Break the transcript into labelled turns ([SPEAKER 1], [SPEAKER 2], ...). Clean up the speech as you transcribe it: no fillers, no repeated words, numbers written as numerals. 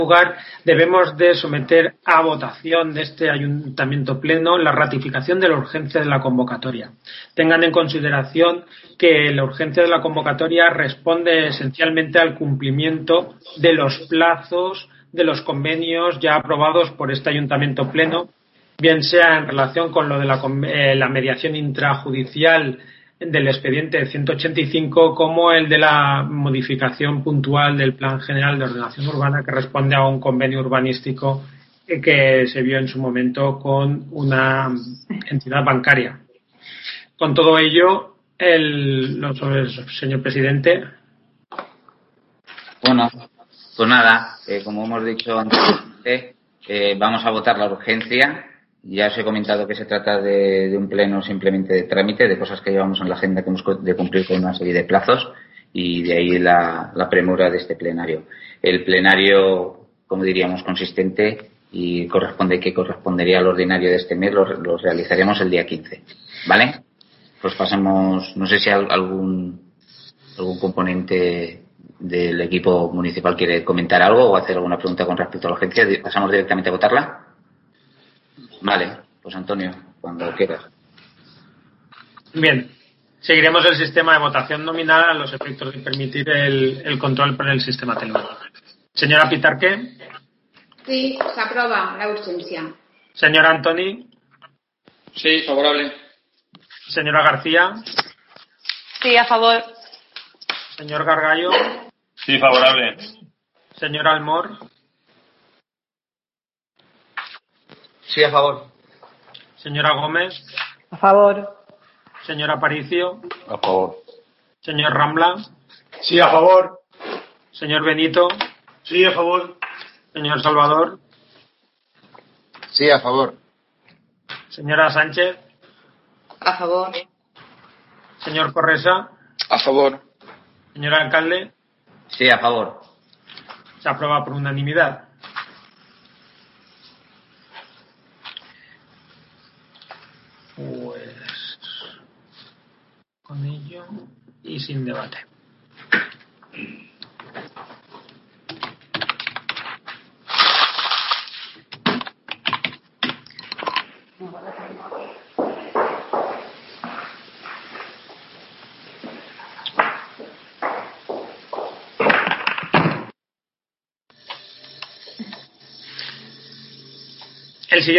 [SPEAKER 1] lugar, debemos de someter a votación de este ayuntamiento pleno la ratificación de la urgencia de la convocatoria. Tengan en consideración que la urgencia de la convocatoria responde esencialmente al cumplimiento de los plazos de los convenios ya aprobados por este ayuntamiento pleno, bien sea en relación con lo de la mediación intrajudicial del expediente 185 como el de la modificación puntual del Plan General de Ordenación Urbana, que responde a un convenio urbanístico que se vio en su momento con una entidad bancaria. Con todo ello, señor presidente.
[SPEAKER 2] Bueno, pues nada, como hemos dicho anteriormente, vamos a votar la urgencia. Ya os he comentado que se trata de un pleno simplemente de trámite, de cosas que llevamos en la agenda que hemos de cumplir con una serie de plazos, y de ahí la premura de este plenario. El plenario, como diríamos, consistente y correspondería al ordinario de este mes, lo realizaremos el día 15. ¿Vale? Pues pasemos, no sé si algún componente del equipo municipal quiere comentar algo o hacer alguna pregunta con respecto a la urgencia. ¿Pasamos directamente a votarla? Vale, pues Antonio, cuando quieras.
[SPEAKER 1] Bien, seguiremos el sistema de votación nominal a los efectos de permitir el control por el sistema telemático. Señora Pitarque.
[SPEAKER 3] Sí, se aprueba la urgencia.
[SPEAKER 1] Señora Antoni.
[SPEAKER 4] Sí, favorable.
[SPEAKER 1] Señora García.
[SPEAKER 5] Sí, a favor.
[SPEAKER 1] Señor Gargallo.
[SPEAKER 4] Sí, favorable.
[SPEAKER 1] Señor Almor.
[SPEAKER 6] Sí, a favor.
[SPEAKER 1] Señora Gómez.
[SPEAKER 5] A favor.
[SPEAKER 1] Señor Aparicio.
[SPEAKER 4] A favor.
[SPEAKER 1] Señor Rambla.
[SPEAKER 4] Sí, a favor.
[SPEAKER 1] Señor Benito.
[SPEAKER 4] Sí, a favor.
[SPEAKER 1] Señor Salvador.
[SPEAKER 6] Sí, a favor.
[SPEAKER 1] Señora Sánchez.
[SPEAKER 5] A favor.
[SPEAKER 1] Señor Corresa.
[SPEAKER 4] A favor.
[SPEAKER 1] Señor alcalde.
[SPEAKER 2] Sí, a favor.
[SPEAKER 1] Se aprueba por unanimidad. Pues con ello y sin debate. El siguiente